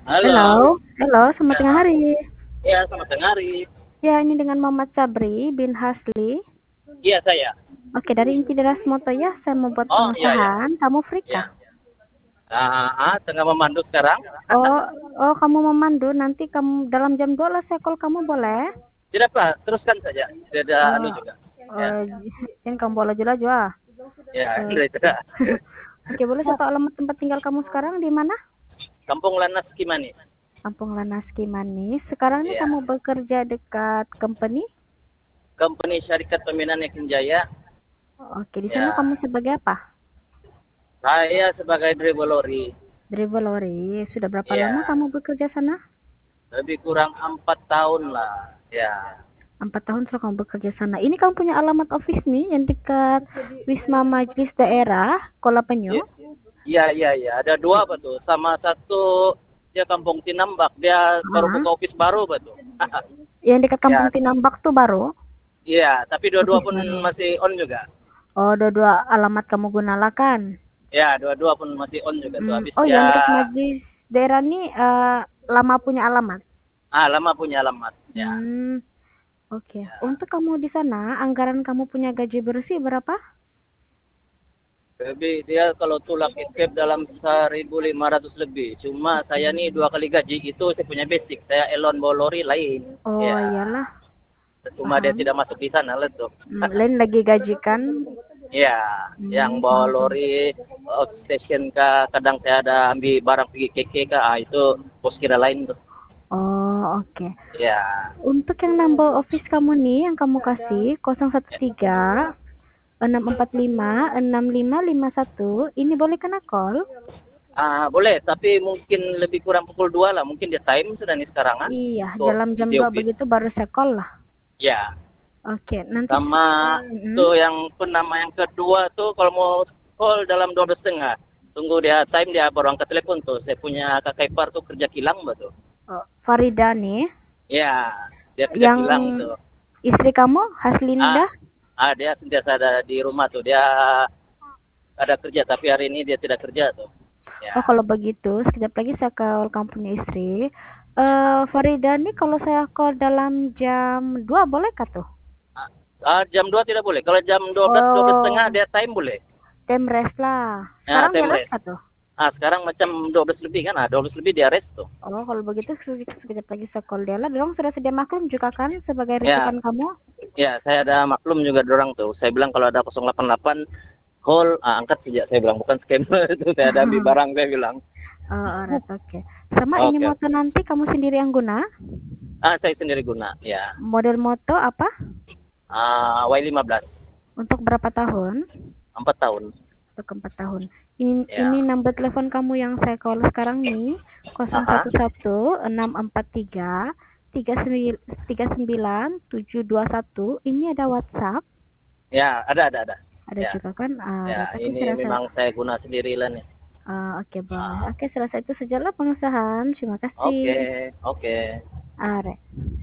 Halo. Halo, halo, selamat Ya, tengah hari. ya selamat tengah hari. Ya, ini dengan Muhammad Sabri bin Hasli. Iya saya. Oke, dari Inti Deras Moto ya, saya mau buat Oh iya ya. pengusahaan. Kamu free kah? Ya. Tengah memandu sekarang. Oh, oh, kamu memandu. Nanti kamu dalam jam 2 lah saya call kamu boleh? Tidak Pak, teruskan saja. Tidak ada anu Oh, juga. Ya, oh, yang kamu boleh jelas juga. ya Oh. sudah tidak. Oke, boleh saya tahu alamat tempat tinggal kamu sekarang di mana? Kampung Lanas gimana? Kampung Lanaski Manis. Sekarang ini Ya. kamu bekerja dekat company? Company Syarikat Pembinaan Yakin Jaya. Oke, di sana Ya. kamu sebagai apa? Saya sebagai driver lori. Driver lori. Sudah berapa lama Ya. kamu bekerja sana? Lebih kurang 4 tahun lah. Ya. 4 tahun setelah kamu bekerja sana. Ini kamu punya alamat office nih yang dekat Wisma Majelis Daerah Kola Ya. Penyu. Iya, iya, iya. Ada dua betul. Sama satu dia Kampung Tinambak. Dia baru Ah, buka office baru betul. yang dekat Kampung Ya, Tinambak tuh baru iya, tapi dua-dua office pun baru. masih on juga. Oh, dua-dua alamat kamu gunakan. Ya, dua-dua pun masih on juga tuh. Habis Oh, yang ya, dekat Majelis Daerah nih lama punya alamat. lama punya alamat. Ya, Oke. ya. Untuk kamu di sana, anggaran kamu punya gaji bersih berapa? Lebih dia kalau tulak escape dalam 1.500 lebih. Cuma saya nih 2 kali gaji itu saya punya basic. Saya elon bolori lain. Oh, Ya, iyalah, cuma dia paham. tidak masuk di sana lah tuh. Lain lagi gajikan. Ya, yang bawa Paham, paham. lori outstation kah, kadang saya ada ambil barang pergi keke kah, itu pos kira lain tuh. Oh, oke. Ya, Untuk yang number office kamu nih yang kamu kasih 013 645 6551 ini boleh kena call? boleh, tapi mungkin lebih kurang pukul 2 lah. Mungkin dia time sudah nih sekarang kan. Iya, Tuh, dalam jam di 2 office. begitu baru saya call lah. Ya, Oke, nanti sama tuh yang penama yang kedua tuh kalau mau call dalam 12 setengah. Tunggu dia time dia baru angkat telepon tuh. Saya punya kakak ipar tuh kerja kilang betul. Farida nih Ya, dia kerja yang kilang tuh. istri kamu Ah, Haslinda. dia sentiasa ada di rumah tuh. Dia ada kerja tapi hari ini dia tidak kerja tuh. Oh, Ya. kalau begitu sekejap lagi saya call kamu punya istri. Ya. Farida nih kalau saya call dalam jam 2 boleh kah tuh? Jam 2 tidak boleh. Kalau jam 12 setengah Oh, dia time boleh. time rest lah. Ya, Sekarang dia time rest rest. kah tuh? Sekarang macam 12 lebih kan? 12 lebih dia rest tuh. Oh, kalau begitu sekejap lagi saya call dia lah. Dorong sudah sedia maklum juga kan sebagai Ya, rujukan kamu? ya saya ada maklum juga dorang tuh. Saya bilang kalau ada 088 call, angkat saja. Saya bilang bukan scammer itu. Saya ada ambil barang saya bilang. Oh, alright, oke. Sama ini Oke, motor oke. nanti kamu sendiri yang guna? Saya sendiri guna. Ya. Model moto apa? Y15. Untuk berapa tahun? 4 tahun. Untuk 4 tahun. Ini Ya. nomor telepon kamu yang saya call sekarang nih, Aha. 011 643 39 721. Ini ada WhatsApp. Ya, ada. Ada Ya. juga kan? Ya, Oke, ini saya rasa. memang saya guna sendiri lah nih. Oke, boleh. Ah, Oke, selesai itu sajalah pengusahaan. Terima oke, kasih. oke. Are.